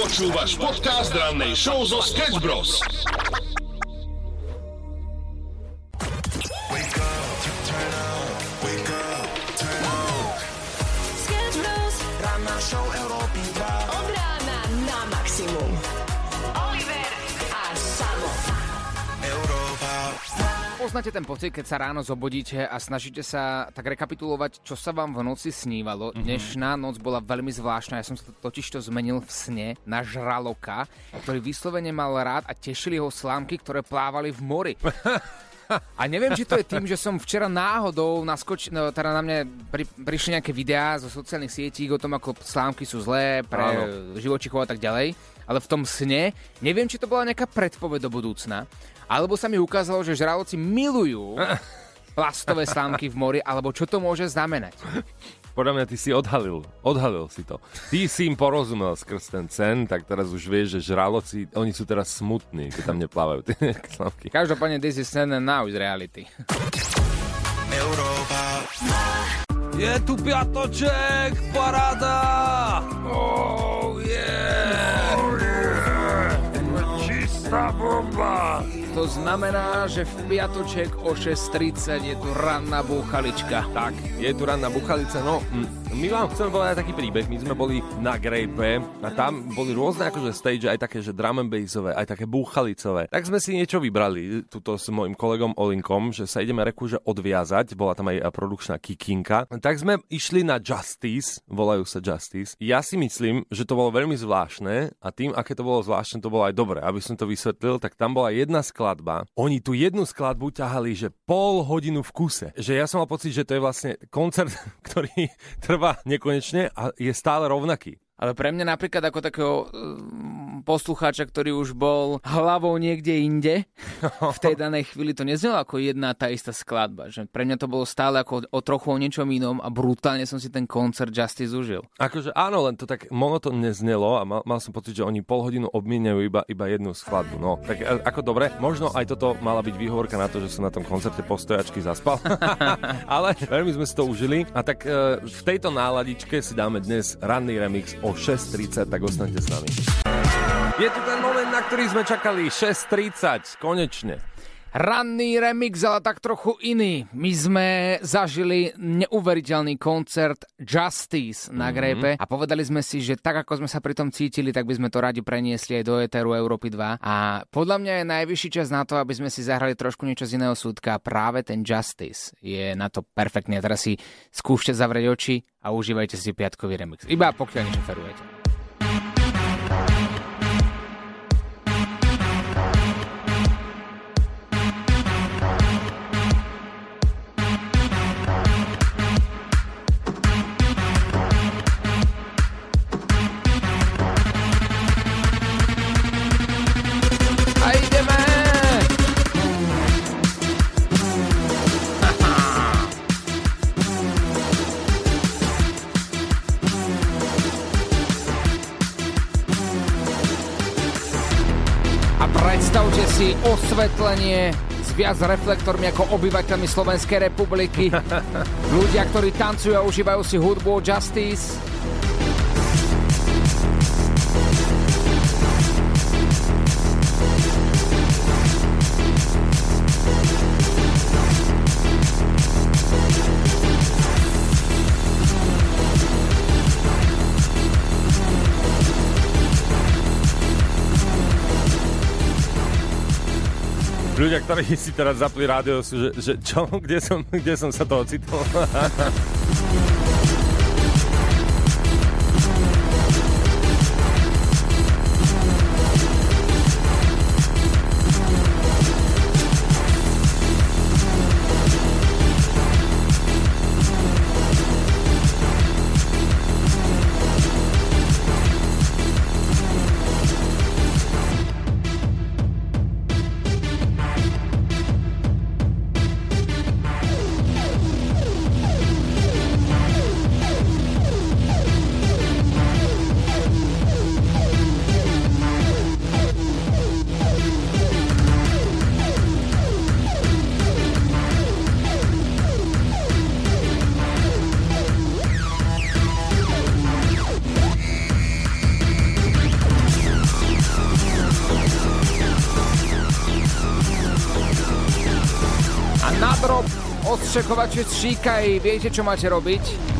Počúvaš podcast rannej show zo Sketch Bros. Sketch Bros. Ranná show Európy 2. Od rána na maximum. Oliver a Samo. Európa. Poznáte ten pocit, keď sa ráno zobudíte a snažíte sa tak rekapitulovať, čo sa vám v noci snívalo. Dnešná noc bola veľmi zvláštna, ja som sa totižto zmenil v sne na žraloka, ktorý vyslovene mal rád a tešili ho slámky, ktoré plávali v mori. A neviem, či to je tým, že som včera náhodou teda na mňa prišli nejaké videá zo sociálnych sietí o tom, ako slámky sú zlé pre živočíchov a tak ďalej. Ale v tom sne, neviem, či to bola nejaká predpoveď do budúcna, alebo sa mi ukázalo, že žraloci milujú plastové slámky v mori, alebo čo to môže znamenať. Podľa mňa ty si odhalil si to. Ty si im porozumel skrz ten sen, tak teraz už vieš, že žraloci, oni sú teraz smutní, keď tam neplávajú tie slámky. Každopádne, this is sen and now is reality. Európa. Je tu piatoček, paráda! Oh yeah! Čistá bomba! To znamená, že v piatoček o 6:30 je tu ranná búchalička. Tak, je tu ranná buchalica, no my vám chceme povedať taký príbeh, my sme boli na Grape a tam boli rôzne akože stage, aj také, že drum and bassové, aj také búchalicové. Tak sme si niečo vybrali, tuto s mojim kolegom Olinkom, že sa ideme že odviazať, bola tam aj produkčná kikinka. Tak sme išli na Justice, volajú sa Justice. Ja si myslím, že to bolo veľmi zvláštne a tým, aké to bolo zvláštne, to bolo aj dobre. Aby som to vysvetlil, tak tam bola jedna skladba. Oni tu jednu skladbu ťahali, že pol hodinu v kuse. Že ja som mal pocit, že to je vlastne koncert, ktorý trvá nekonečne a je stále rovnaký. Ale pre mňa napríklad ako takého poslucháča, ktorý už bol hlavou niekde inde, v tej danej chvíli to neznelo ako jedna tá istá skladba. Že pre mňa to bolo stále ako trochu o niečom inom a brutálne som si ten koncert Justice užil. Akože áno, len to tak monotónne znelo a mal som pocit, že oni pol hodinu obmieniajú iba jednu skladbu. No, tak ako dobre, možno aj toto mala byť výhovorka na to, že som na tom koncerte postojačky zaspal. Ale veľmi sme si to užili a tak v tejto náladičke si dáme dnes ranný remix o 6:30, tak ostaňte s nami. Je tu ten moment, na ktorý sme čakali, 6:30, konečne. Ranný remix, ale tak trochu iný. My sme zažili neuveriteľný koncert Justice na Grape a povedali sme si, že tak ako sme sa pri tom cítili, tak by sme to radi preniesli aj do éteru Európy 2. A podľa mňa je najvyšší čas na to, aby sme si zahrali trošku niečo z iného súdka. Práve ten Justice je na to perfektný. A teraz si skúšte zavrieť oči a užívajte si piatkový remix. Iba pokiaľ nešoferujete. Predstavte si osvetlenie s viac reflektormi ako obyvateľmi Slovenskej republiky. Ľudia, ktorí tancujú a užívajú si hudbu Justice. Ľudia, ktorí si teraz zapli rádio, sú, že čo? Kde som sa to ocitol? Odščekovače Šíkaj, viete, čo máte robiť?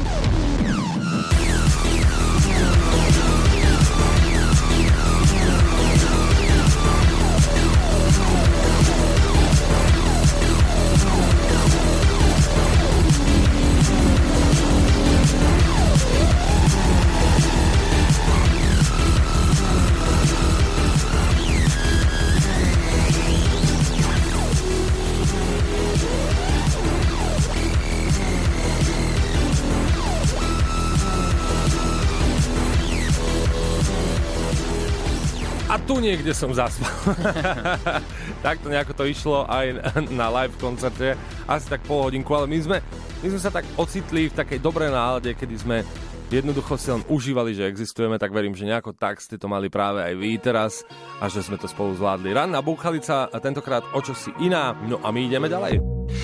A tu niekde som zaspal. Takto nejako to išlo aj na live koncerte. Asi tak pol hodinku, ale my sme sa tak ocitli v takej dobrej nálade, kedy sme jednoducho si len užívali, že existujeme, tak verím, že nejako tak ste to mali práve aj vy teraz a že sme to spolu zvládli. Ranná búchalica a tentokrát o čosi iná. No a my ideme ďalej.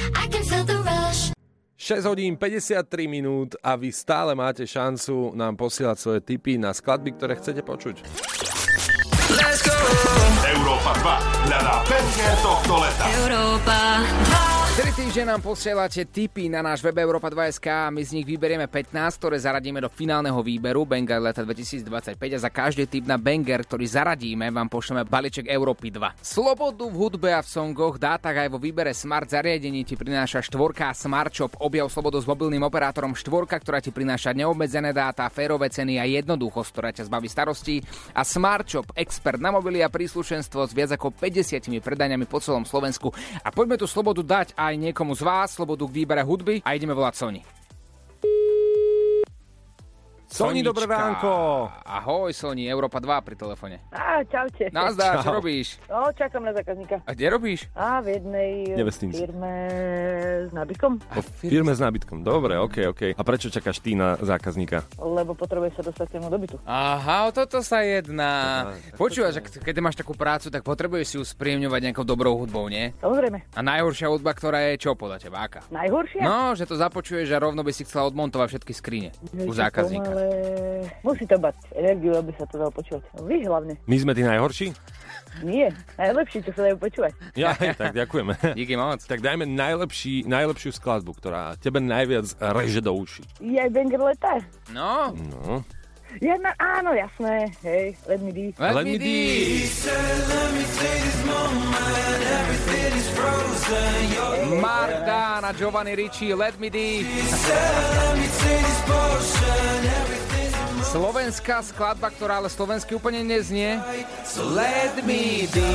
6 hodín 53 minút a vy stále máte šancu nám posielať svoje tipy na skladby, ktoré chcete počuť. Let's go! Európa 2 hľadá premiér tohto leta. Európa 2. 4 týždne nám posielate tipy na náš web Europa2.sk a my z nich vyberieme 15, ktoré zaradíme do finálneho výberu Banger leta 2025 a za každý tip na banger, ktorý zaradíme, vám pošleme balíček Európy 2. Slobodu v hudbe a v songoch, dátach aj vo výbere smart zariadení ti prináša štvorka Smart Shop. Objav slobodu s mobilným operátorom štvorka, ktorá ti prináša neobmedzené dáta, férové ceny a jednoduchosť, ktorá ťa zbaví starostí. A Smart Shop, expert na mobily a príslušenstvo s viac ako 50 predaniami po celom Slovensku. A poďme tú slobodu dať aj niekomu z vás, slobodu k výbere hudby a ideme volať Soni. Soni, dobré ránko. Ahoj Soni, Európa 2 pri telefóne. Čaute. Nazdar, čo robíš? No, čakám na zákazníka. A kde robíš? V jednej firme s nábytkom. Firme s nábytkom, dobre, ok. A prečo čakáš ty na zákazníka? Lebo potrebuje sa dostať do bytu. Aha, o toto sa jedná. Počúvaš, keď máš takú prácu, tak potrebuješ si ju spríjemňovať nejakou dobrou hudbou, nie? Samozrejme. A najhoršia hudba, ktorá je čo podľa teba? Aká? Najhoršia? No, že to započuješ a rovno by si chcela odmontovať všetky skrine u zákazníka. Ale musí to mať energiu, aby sa to dalo počúvať. Vy hlavne. My sme tí najhorší? Nie, najlepší, čo sa dajú počúvať. Ja, tak ďakujeme. Díky moc. Tak dajme najlepšiu skladbu, ktorá tebe najviac reže do uši. Je aj banger leta? No. Áno, jasné. Hej, Let Me Be. Let Me Be. Marta na Giovanni Ricci, Let Me Be. Slovenská skladba, ktorá ale slovensky úplne neznie. Let Me Be.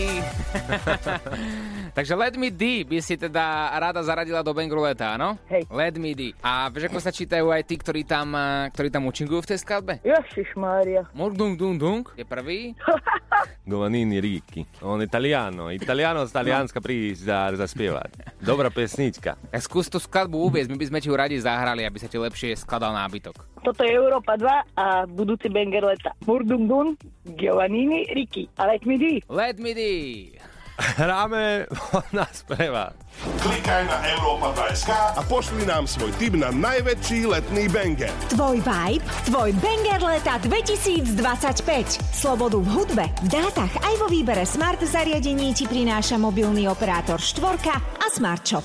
Takže Let Me D by si teda rada zaradila do Bangeru leta, áno? Hej. Let Me D. A vieš, ako sa čítajú aj tí, ktorí tam účinkujú v tej skladbe? Ježišmária. Mordung dung dung je prvý. Giovannini Ricci. On italiano z Talianska prísť zaspievať. Dobrá pesnička. Skús tú skladbu uviesť, my by sme ti ju radi zahrali, aby sa ti lepšie skladal nábytok. Toto je Európa 2 a budúci banger leta. Mordung dung, Giovannini Ricci. A Let Me D. Let Me D. Hráme od nás pre vás. Klikaj na Europa2.sk a pošli nám svoj tip na najväčší letný banger. Tvoj vibe, tvoj banger leta 2025. Slobodu v hudbe, v dátach aj vo výbere smart zariadení ti prináša mobilný operátor štvorka a Smart Shop.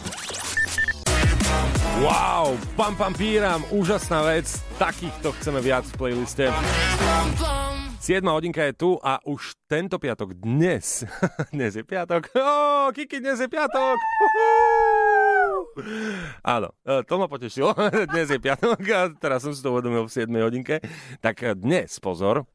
Wow, Pam Pam Píram, úžasná vec. Takýchto chceme viac v playliste. 7 hodinka je tu a už tento piatok dnes je piatok. Kiki, dnes je piatok. Áno, to ma potešilo. Dnes je piatok a teraz som si to uvedomil v 7 hodinke. Tak dnes, pozor.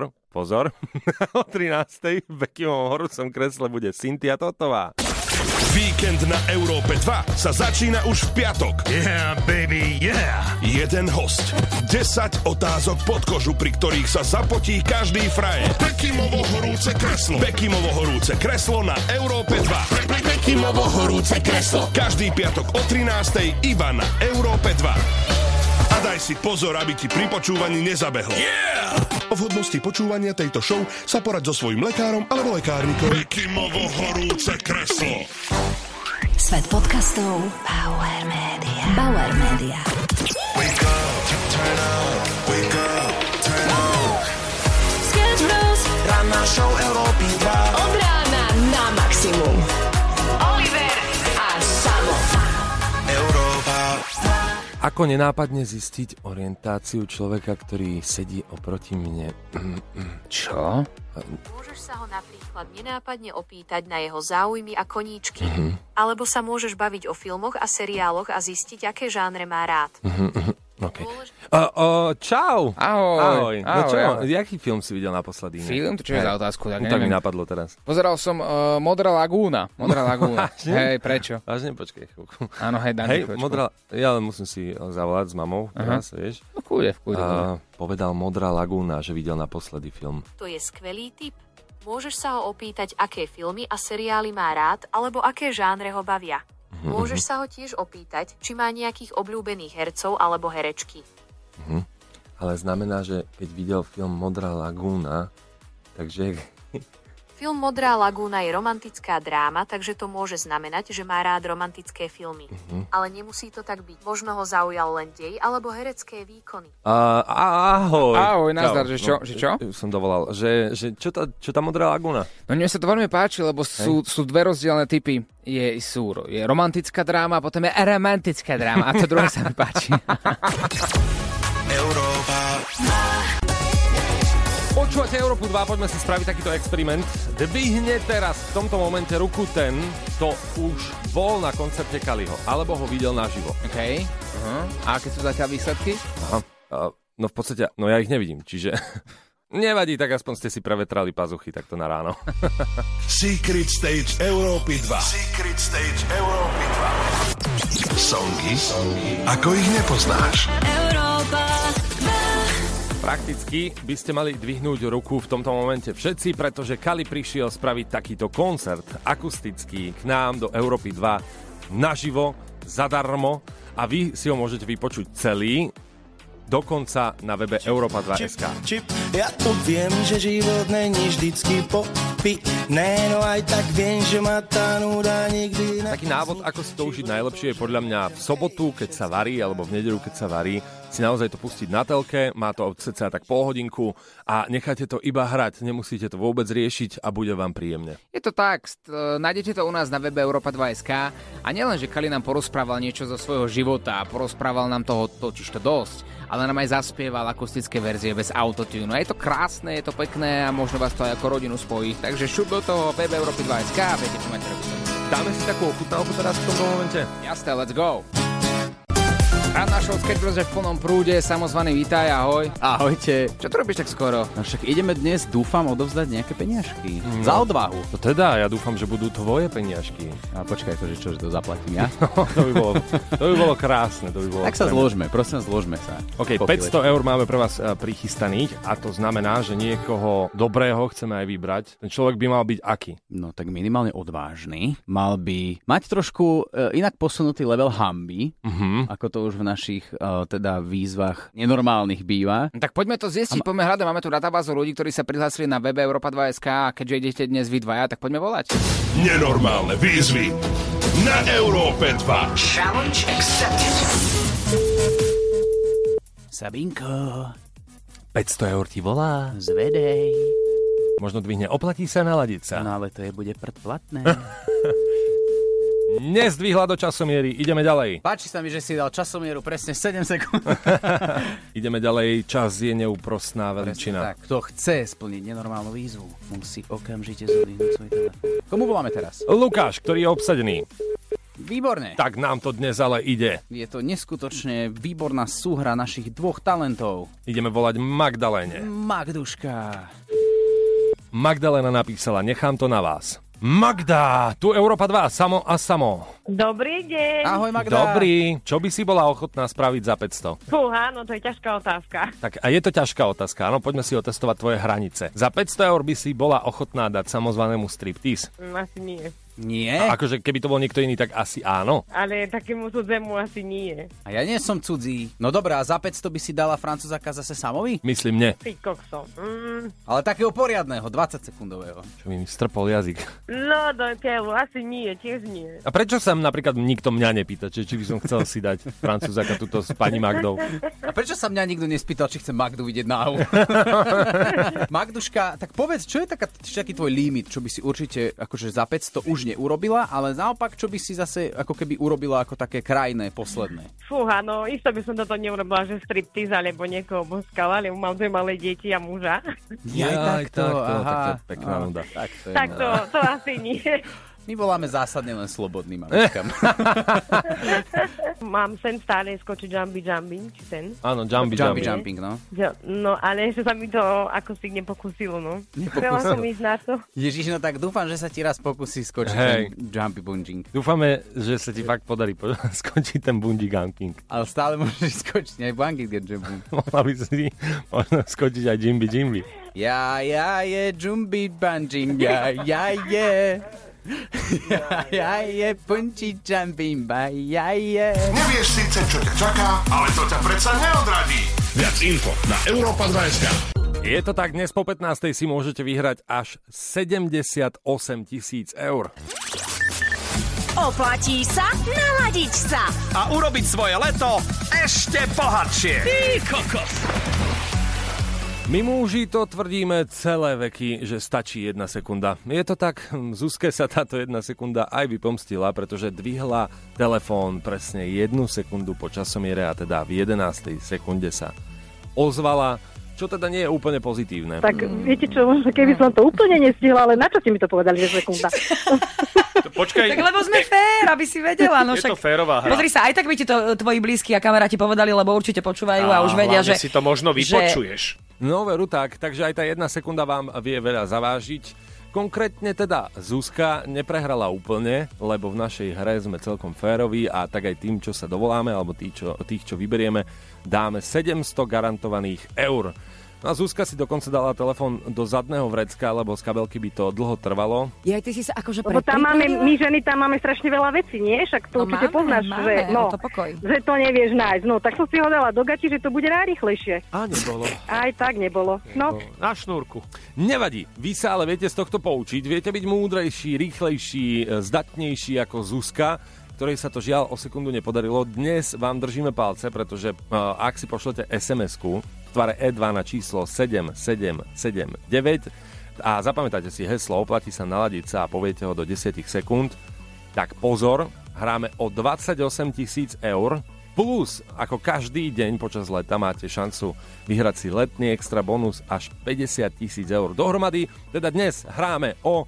O 13. v Bekimovom horúcom kresle bude Cynthia Totová. Víkend na Európe 2 sa začína už v piatok. Yeah, baby, yeah. Jeden host, 10 otázok pod kožu, pri ktorých sa zapotí každý frajer. Bekimovo horúce kreslo na Európe 2. Bekimovo horúce kreslo. Každý piatok o 13. iba na Európe 2. A daj si pozor, aby ti pri počúvaní nezabehlo. Yeah! O vhodnosti počúvania tejto show sa poraď so svojím lekárom alebo lekárnikom. Bekimovo horúce kreslo. Svet podcastov Bauer Media. Wake up, turn up, wake up, turn up. Sketch Bros. Ranná show Európy 2. Od rána na maximum. Oliver a Samo. Ako nenápadne zistiť orientáciu človeka, ktorý sedí oproti mne? Čo? Môžeš sa ho napríklad nenápadne opýtať na jeho záujmy a koníčky. Alebo sa môžeš baviť o filmoch a seriáloch a zistiť, aké žánre má rád. Okay. Čau! Ahoj. No čo, jaký film si videl naposledy? Film? To čo je za otázku? Tak mi napadlo teraz. Pozeral som Modrá lagúna. Hej, prečo? Vážne, počkej chvíľku. Áno, hej, dám chvíľku. Ja len musím si zavolať s mamou teraz, vieš. No kúde. Povedal Modrá lagúna, že videl naposledy film. To je skvelý tip. Môžeš sa ho opýtať, aké filmy a seriály má rád, alebo aké žánre ho bavia. Môžeš sa ho tiež opýtať, či má nejakých obľúbených hercov alebo herečky. Ale znamená, že keď videl film Modrá lagúna, takže... Film Modrá lagúna je romantická dráma, takže to môže znamenať, že má rád romantické filmy. Ale nemusí to tak byť. Možno ho zaujal len dej alebo herecké výkony. Ahoj. Ahoj, nazdar, že čo? Som dovolal, že čo tá Modrá lagúna? No mne sa to veľmi páči, lebo sú dve rozdielne typy. Je romantická dráma, a potom je romantická dráma. A to druhé sa mi páči. Európa. Počúvate Európu 2, poďme si spraviť takýto experiment. Dvihne teraz v tomto momente ruku ten, kto už bol na koncerte Kaliho, alebo ho videl naživo. OK. A aké sú zatiaľ výsledky? No v podstate, ja ich nevidím, čiže... Nevadí, tak aspoň ste si prevetrali pazuchy takto na ráno. Secret Stage Európy 2. Secret Stage Európy 2. Songy, ako ich nepoznáš. Európa 2. Prakticky by ste mali dvihnúť ruku v tomto momente všetci, pretože Kali prišiel spraviť takýto koncert akustický k nám do Európy 2 naživo, zadarmo a vy si ho môžete vypočuť celý, dokonca na webe Europa2.sk. Ja to viem, že život není vždycky popitné, no aj tak viem, že ma tá núda nikdy... Taký návod, ako si to užiť najlepšie, je podľa mňa v sobotu, keď sa varí, alebo v nedeľu, keď sa varí, si naozaj to pustiť na telke, má to cca tak pol hodinku a necháte to iba hrať, nemusíte to vôbec riešiť a bude vám príjemne. Je to tak, nájdete to u nás na webe Europa2.sk a nielen, že Kali nám porozprával niečo zo svojho života a porozprával nám toho totižto dosť, ale nám aj zaspieval akustické verzie bez autotune. A je to krásne, je to pekné a možno vás to aj ako rodinu spojí. Takže šup do toho web Europa2.sk a viete, čo máte robiť. Dáme si takú ochutnávku teraz v tomto momente? Jasné, let's go! Ranná show Sketch Bros je v plnom prúde, samozvaný, vítaj, ahoj. Ahojte. Čo tu robíš tak skoro? No však ideme dnes, dúfam, odovzdať nejaké peniažky. Za odvahu. To teda, ja dúfam, že budú tvoje peniažky. A počkaj, že to zaplatím ja? To by bolo krásne. Tak sa zložme, prosím, zložme sa. OK, 500 eur máme pre vás prichystaných a to znamená, že niekoho dobrého chceme aj vybrať. Ten človek by mal byť aký? No tak minimálne odvážny. Mal by mať trošku inak posunutý level hanby, ako to už v našich teda výzvach nenormálnych býva. Tak poďme to zistiť, poďme hľadať. Máme tu databázu ľudí, ktorí sa prihlásili na webe Europa2.sk a keďže idete dnes vy dvaja, tak poďme volať. Nenormálne výzvy na Európe 2. Challenge accepted. Sabinko, 500 eur ti volá. zvedej. Možno dvihne, oplatí sa naladiť sa. No ale to bude predplatné. Nezdvihla do časomiery, ideme ďalej. Páči sa mi, že si dal časomieru presne 7 sekúnd. Ideme ďalej, čas je neúprostná veličina. Tak, kto chce splniť nenormálnu výzvu, musí okamžite zdvihnúť svoj telefón. Komu voláme teraz? Lukáš, ktorý je obsadený. Výborne. Tak nám to dnes ale ide. Je to neskutočne výborná súhra našich dvoch talentov. Ideme volať Magdaléne. Magduška. Magdalena napísala, nechám to na vás. Magda, tu Európa 2, samo a samo. Dobrý deň. Ahoj Magda. Dobrý, čo by si bola ochotná spraviť za 500? Fúha, no to je ťažká otázka. Tak a je to ťažká otázka, áno, poďme si otestovať tvoje hranice. Za 500 eur by si bola ochotná dať samozvanému striptease? Asi nie. Nie? A akože keby to bol niekto iný, tak asi áno. Ale takému cudzemu asi nie. A ja nie som cudzí. No dobrá, za 500 by si dala Francúzaka zase samovi? Myslím, nie. Ty kokso. Ale takého poriadného, 20-sekundového. Čo mi strpol jazyk. No do keľu, asi nie, tiež nie. A prečo sa napríklad nikto mňa nepýta, či by som chcel si dať Francúzaka tuto s pani Magdou? A prečo sa mňa nikto nespýtal, či chce Magdu vidieť nahu? Magduška, tak povedz, čo je taký tvoj limit, čo by si určite akože za 500 už neurobila, ale naopak, čo by si zase ako keby urobila ako také krajné, posledné? Fúha, no isto by som toto neurobila, že striptease alebo niekoho boskala, lebo mám 2 malé deti a muža. Takto, aha. Tak pekná nuda. Tak to asi nie. My voláme zásadne len slobodným mamičkám. Mám sen stále skočiť jumping, či sen? Áno, jumping, no. No, ale ešte sa mi to ako si nepokúsilo, no. Chcela som ísť na to. Ježiš, no tak dúfam, že sa ti raz pokusí skočiť ten jumpy bungee. Dúfame, že sa ti fakt podarí skočiť ten bungee jumping. Ale stále môžeš skočiť aj bungee jumping. Mohla by si možno skočiť aj Jimby. Ja, je jumpy bungee, ja, je. Ja je punči jumping by, ja je. Nevieš síce, čo ťa čaká, ale to ťa predsa neodradí. Viac info na Europa2.sk. Je to tak, dnes po 15. si môžete vyhrať až 78 000 eur. Oplatí sa naladiť sa a urobiť svoje leto ešte bohatšie. Ty kokos! My muži to tvrdíme celé veky, že stačí 1 sekunda. Je to tak, Zuzke sa táto 1 sekunda aj vypomstila, pretože dvihla telefón presne 1 sekundu po časomiere a teda v 11. sekunde sa ozvala, čo teda nie je úplne pozitívne. Tak viete čo, keby som to úplne nestihla, ale na čo si mi to povedali, že sekunda? Počkaj. Tak lebo sme fér, aby si vedela. No, je to férová hra. Pozri sa, aj tak by ti to tvoji blízki a kamaráti povedali, lebo určite počúvajú a už vedia, že... si to možno vypočuješ. No veru tak, takže aj tá 1 sekunda vám vie veľa zavážiť. Konkrétne teda Zuzka neprehrala úplne, lebo v našej hre sme celkom féroví a tak aj tým, čo sa dovoláme, alebo tých, čo vyberieme, dáme 700 garantovaných eur. No a Zuzka si dokonca dala telefón do zadného vrecka, lebo z kabelky by to dlho trvalo. Ja, ty si sa akože lebo tam máme, my ženy tam máme strašne veľa vecí, nie? Však to určite poznáš, že to nevieš nájsť. No, tak som si ho dala do gati, že to bude najrýchlejšie. A nebolo. Aj tak nebolo. No. Na šnúrku. Nevadí, vy sa ale viete z tohto poučiť, viete byť múdrejší, rýchlejší, zdatnejší ako Zuzka, ktorej sa to žiaľ o sekundu nepodarilo. Dnes vám držíme palce, pretože ak si pošlete SMS-ku v tvare E2 na číslo 7779 a zapamätáte si heslo, oplatí sa naladiť sa a poviete ho do 10 sekúnd, tak pozor, hráme o 28 000 eur, plus ako každý deň počas leta máte šancu vyhrať si letný extra bonus až 50 000 eur. Dohromady teda dnes hráme o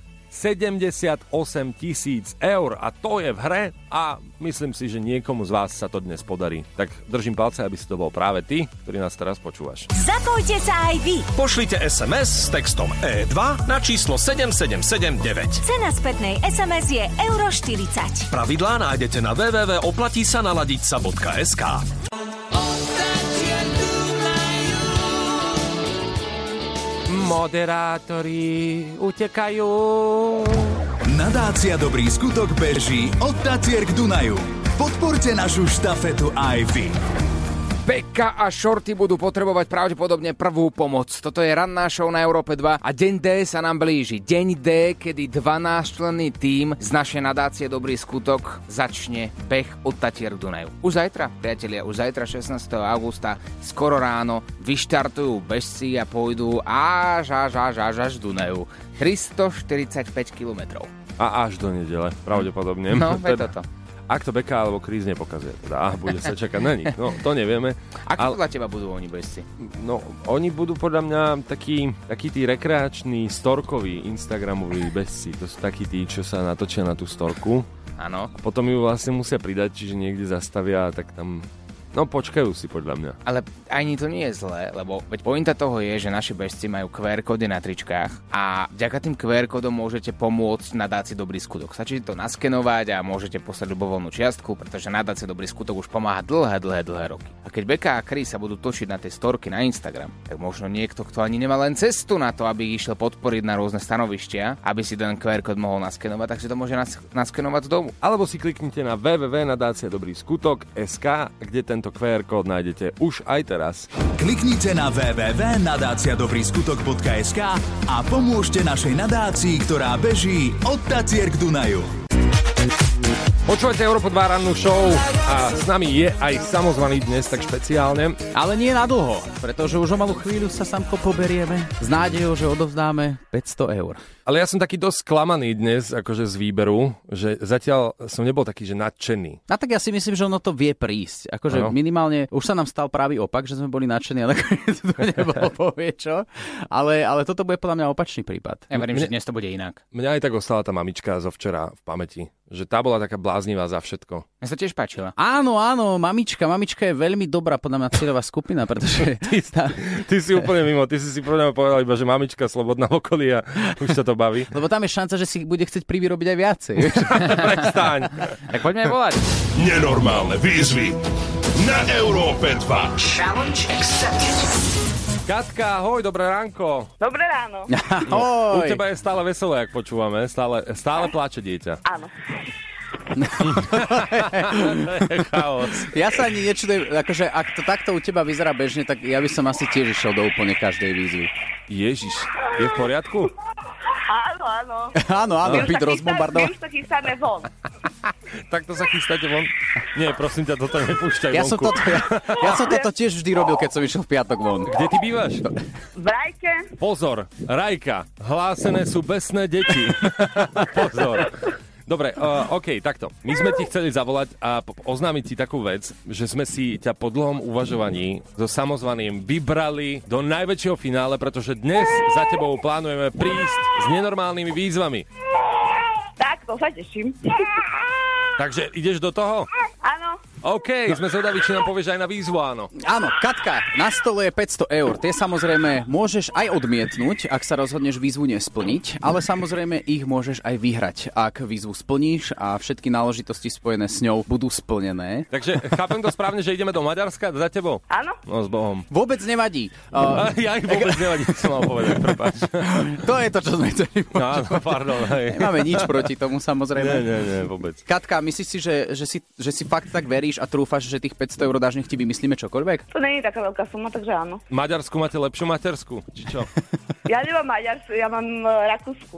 78 000 eur a to je v hre a myslím si, že niekomu z vás sa to dnes podarí. Tak držím palce, aby si to bol práve ty, ktorý nás teraz počúvaš. Zapojte sa aj vy. Pošlite SMS s textom E2 na číslo 7779. Cena spätnej SMS je euro 40. Pravidlá nájdete na www.oplatisanaladiťsa.sk. Moderátori utekajú. Nadácia Dobrý skutok beží od Tatier k Dunaju. Podporte našu štafetu aj vy. Beka a Shorty budú potrebovať pravdepodobne prvú pomoc. Toto je ranná show na Európe 2 a deň D sa nám blíži. Deň D, kedy 12-členný tím z našej nadácie Dobrý skutok začne beh od Tatier k Dunaju. Už zajtra, priatelia, už zajtra 16. augusta skoro ráno vyštartujú bežci a pôjdu až Dunaju. 345 kilometrov. A až do nedele, pravdepodobne. No, veď toto. Ak to Beka alebo Kríz nepokazuje, teda bude sa čakať na nich. No, to nevieme. Ako podľa teba budú oni bežci? No, oni budú podľa mňa takí tí rekreační, storkoví, instagramoví bežci. To sú takí tí, čo sa natočia na tú storku. Áno. A potom ju vlastne musia pridať, čiže niekde zastavia, tak tam... No, počkajú si podľa mňa. Ale ani to nie je zlé, lebo veď pointa toho je, že naši bežci majú QR kódy na tričkách a vďaka tým QR kódom môžete pomôcť nadácii Dobrý skutok. Stačí to naskenovať a môžete poslať ľubovoľnú čiastku, pretože nadácia Dobrý skutok už pomáha dlhé roky. A keď Beka a Kri sa budú točiť na tej storky na Instagram, tak možno niekto, kto ani nemá len cestu na to, aby išiel podporiť na rôzne stanovištia, aby si ten QR kód mohol naskenovať, tak si to môže naskenovať z domu. Alebo si kliknite na www.nadáciadobryskutok.sk, kde ten QR kód nájdete už aj teraz. Kliknite na www.nadáciadobryskutok.sk a pomôžte našej nadácii, ktorá beží od Tatier k Dunaju. Počúvate Európa 2 rannú show a s nami je aj samozvaný dnes tak špeciálne. Ale nie na dlho, pretože už o malú chvíľu sa samko poberieme s nádejou, že odovzdáme 500 eur. Ale ja som taký dosť sklamaný dnes, akože z výberu, že zatiaľ som nebol taký, že nadšený. A tak ja si myslím, že ono to vie prísť. Akože minimálne, už sa nám stal pravý opak, že sme boli nadšení, ale to nebolo povie čo. Ale toto bude podľa mňa opačný prípad. Ja verím, že dnes to bude inak. Mňa aj tak ostala tá mamička zo včera v pamäti. Že tá bola taká bláznivá za všetko. Mne sa tiež páčila. Áno, mamička je veľmi dobrá podľa mňa cieľová skupina, pretože... Ty si úplne mimo, ty si podľa mňa povedal iba, že mamička slobodná v okolí a už sa to baví. Lebo tam je šanca, že si bude chcieť privyrobiť aj viacej. Prestaň. Tak poďme volať. Nenormálne výzvy na Európe 2. Challenge accepted. Katka, ahoj, dobré ránko. Dobré ráno. No, u teba je stále veselé, ak počúvame. Stále plače dieťa. Áno. Chaos. Ja sa ani nečudujem, akože ak to takto u teba vyzerá bežne, tak ja by som asi tiež išiel do úplne každej výzvy. Ježiš, je v poriadku? Áno. Áno, byť rozbombardovaný. Už sa chystáme von. Takto sa chystáte von? Nie, prosím ťa, toto nepúšťaj vonku. Ja som toto tiež vždy robil, keď som išiel v piatok von. Kde ty bývaš? V Rajke. Pozor, Rajka, hlásené sú besné deti. Pozor. Dobre, OK, takto. My sme ti chceli zavolať a oznámiť ti takú vec, že sme si ťa po dlhom uvažovaní so samozvaným vybrali do najväčšieho finále, pretože dnes za tebou plánujeme prísť s nenormálnymi výzvami. Tak, to sa teším. Takže ideš do toho? Áno. OK, sme zvedaví, či nám povieš aj na výzvu, áno. Áno, Katka, na stole je 500 eur. Tie samozrejme môžeš aj odmietnúť, ak sa rozhodneš výzvu nesplniť, ale samozrejme ich môžeš aj vyhrať, ak výzvu splníš a všetky náležitosti spojené s ňou budú splnené. Takže chápem to správne, že ideme do Maďarska za tebou? Áno. No s Bohom. Vôbec nevadí. Ja ich vôbec nevadí, som mal povedať, prepáč. To je to, čo sme chceli počuť. Áno, pardon. Hej. Nemáme nič proti tomu, samozrejme. Nie, vôbec. Katka, myslíš si, že si fakt tak veríš a trúfaš, že tých 500 eur dáš, nech ti vymyslíme čokoľvek? To nie je taká veľká suma, takže áno. V Maďarsku máte lepšiu matersku, či čo? Ja nemám Maďarsku, ja mám Rakúsku.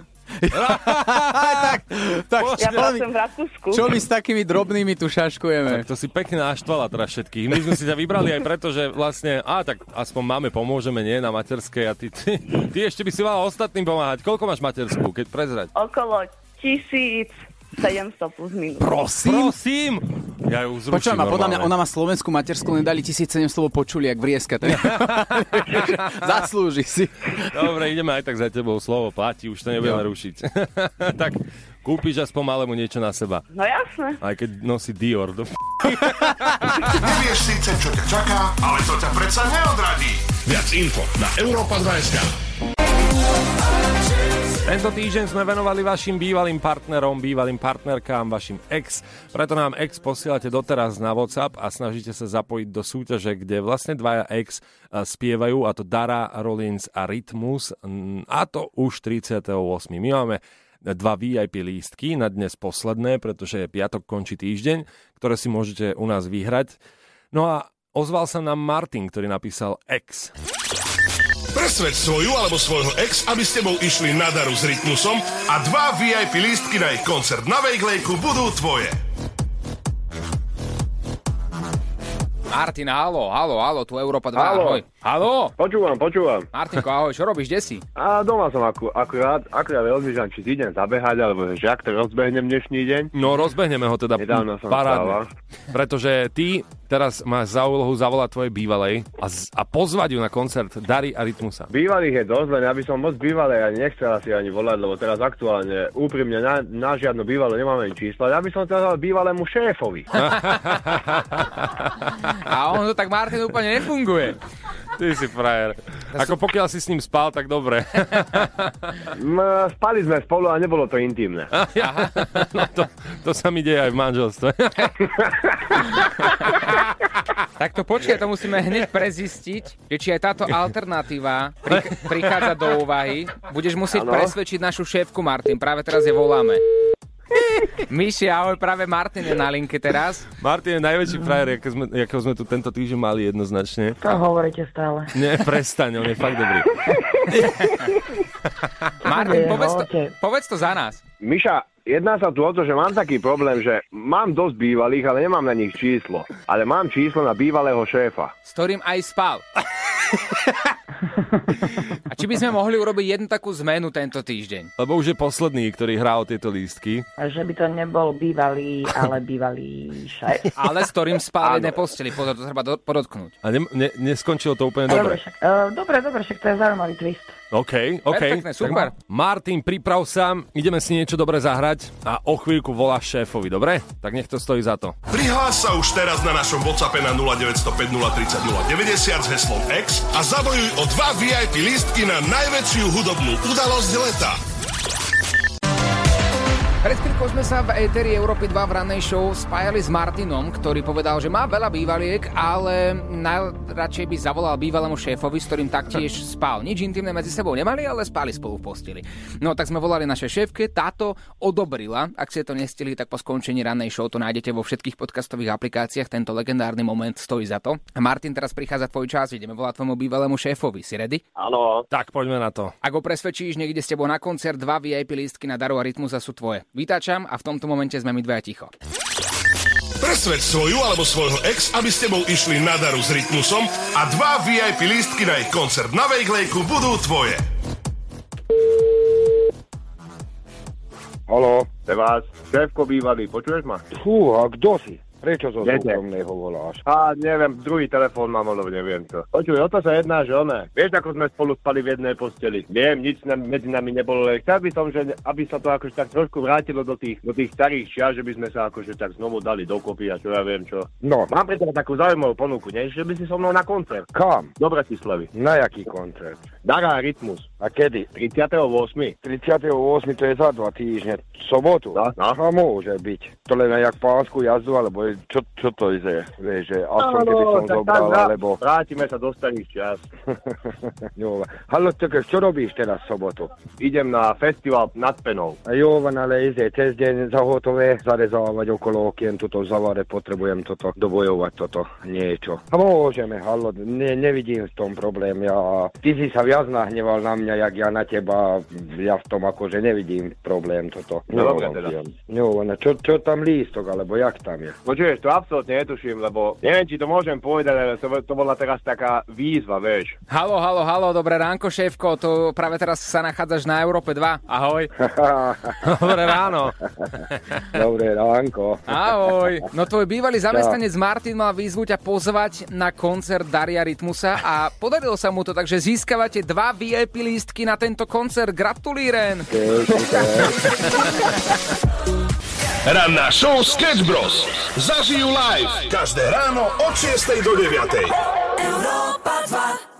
tak, ja pracujem v Rakúsku. Čo my s takými drobnými tu šaškujeme? Tak to si pekne naštvala teraz všetkých. My sme si ťa vybrali aj preto, že vlastne, tak aspoň máme, pomôžeme, nie, na materskej a ty ešte by si mala ostatným pomáhať. Koľko máš matersku, keď prezrať? Okolo 1700 plus minus. Prosím? Ja ju zruším. Počujem, a podľa mňa ona má slovenskú matersku, len dali 1700, počuli, jak vrieska. Zaslúži si. Dobre, ideme aj tak za tebou, slovo platí, už to nebudeme rušiť. Tak kúpiš aspoň malému niečo na seba. No jasné. Aj keď nosí Dior. Nevieš síce, čo ťa čaká, ale to ťa predsa neodradí. Viac info na Europa2.sk. Tento týždeň sme venovali vašim bývalým partnerom, bývalým partnerkám, vašim ex. Preto nám ex posielate doteraz na WhatsApp a snažíte sa zapojiť do súťaže, kde vlastne dvaja ex spievajú, a to Dara Rollins a Rytmus, a to už 38. My máme 2 VIP lístky na dnes posledné, pretože piatok končí týždeň, ktoré si môžete u nás vyhrať. No a ozval sa nám Martin, ktorý napísal ex. Presvedč svoju alebo svojho ex, aby s tebou išli na Daru s Rytmusom a 2 VIP lístky na ich koncert na Vejglejku budú tvoje. Martin, halo, tu Európa 2, ahoj. Halo? Počúvam. Martinko, ahoj, čo robíš, kde si? A doma som akurát rozmýšľam, či idem zabehať, alebo že ak to rozbehnem dnešný deň. No rozbehneme ho teda parádne. Pretože ty teraz máš za úlohu zavolať tvojej bývalej a pozvať ju na koncert Dary a Rytmusa. Bývalých je dosť, len ja by som moc bývalej ani nechcela si ani volať, lebo teraz aktuálne úprimne na žiadnu bývalú nemáme čísla. Ja by som chcel bývalému šéfovi. A on to tak, Martin, úplne nefunguje. Ty si frajer. Ako pokiaľ si s ním spal, tak dobre. Spali sme spolu a nebolo to intimné. No to sa mi deje aj v manželstve. Tak to počkaj, to musíme hneď prezistiť, že či aj táto alternatíva prichádza do úvahy. Budeš musieť presvedčiť našu šéfku, Martin. Práve teraz je voláme. Myši, ahoj, práve Martin je na linke teraz. Martin je najväčší frajer, akého sme tu tento týždeň mali jednoznačne. To hovoríte stále. Nie, prestaň, on je fakt dobrý. Martin, povedz to za nás. Miša, jedná sa tu o to, že mám taký problém, že mám dosť bývalých, ale nemám na nich číslo. Ale mám číslo na bývalého šéfa. S ktorým aj spal. A či by sme mohli urobiť jednu takú zmenu tento týždeň? Lebo už je posledný, ktorý hrá o tieto lístky. Že by to nebol bývalý, ale bývalý šéf. Ale s ktorým spal v jednej posteli, pozor, to treba podotknúť. A neskončilo to úplne dobre. Dobre, však to je zaujímavý twist. OK. Perfektne, super. Martin, priprav sa, ideme si niečo dobre zahrať a o chvíľku voláš šéfovi, dobre? Tak nech to stojí za to. Prihlás sa už teraz na našom WhatsAppe na 0905 030 090 s heslom X a zabojuj o 2 VIP lístky na najväčšiu hudobnú udalosť leta. Pred chvíľkou sme sa v éteri Európy 2 v rannej show spájali s Martinom, ktorý povedal, že má veľa bývaliek, ale najradšej by zavolal bývalému šéfovi, s ktorým taktiež spal. Nič intimné medzi sebou nemali, ale spali spolu v posteli. No tak sme volali našej šéfke, táto odobrila. Ak ste to nestihli, tak po skončení rannej show to nájdete vo všetkých podcastových aplikáciách. Tento legendárny moment stojí za to. A Martin, teraz prichádza tvoj čas, ideme volať tvojmu bývalému šéfovi. Si ready? Áno. Tak poďme na to. Ak ho presvedčíš, niekde s tebou na koncert, 2 VIP lístky na Daru a Rytmusa sú tvoje. Vytáčam a v tomto momente sme my dvaja ticho. Presvedč svoju alebo svojho ex, aby s tebou išli na Daru s Rytmusom a 2 VIP lístky na ich koncert na Vejglejku budú tvoje. Haló, to je vás, šéfko bývalý, počuješ ma? Fú, a kto si? Prečo zo súkromného voláš? Neviem, druhý telefón mám, alebo neviem čo. Počuj, o to sa jedná, že one. Vieš, ako sme spolu spali v jednej posteli. Viem, nič medzi nami nebolo. Chcel by som, že aby sa to akože tak trošku vrátilo do tých starých čias, že by sme sa akože tak znovu dali dokopy a čo ja viem čo. No. Mám pre teba takú zaujímavú ponuku, nie? Že by si so mnou na koncert. Kam? Do Bratislavy. Na jaký koncert? Dara a Rytmus. A kedy? 38. 38. to je za 2 týždne. Sobotu? No. A môže byť. To len jak pánsku jazdu, alebo čo to je? Vieš, že aspoň keby som zobral, alebo... Vrátime sa do starých čas. Hallo, čo robíš teraz v sobotu? Idem na festival nad Penou. A Jovan, ale ide cez deň za hotové zarezávať okolo okien, tuto v zavare, potrebujem toto, dobojovať toto niečo. A môžeme, hallo, nevidím v tom problém. Ty si sa viac nahneval na mňa, jak ja na teba, ja v tom akože nevidím problém toto. No dobre teda. Jovan, čo tam lístok, alebo jak tam je? Počuješ, to absolútne netuším, lebo neviem, či to môžem povedať, ale to bola teraz taká výzva, vieš. Haló, dobré ránko, šéfko, tu práve teraz sa nachádzaš na Európe 2. Ahoj. Dobré ráno. Dobré ránko. Ahoj. No tvoj bývalý zamestnanec Martin mal výzvu ťa pozvať na koncert Daria Rytmusa a podarilo sa mu to, takže získavate 2 VIP lístky na tento koncert. Gratulíren. Ranná show Sketch Bros. Zažijú live každé ráno od 6 do 9. Európa 2.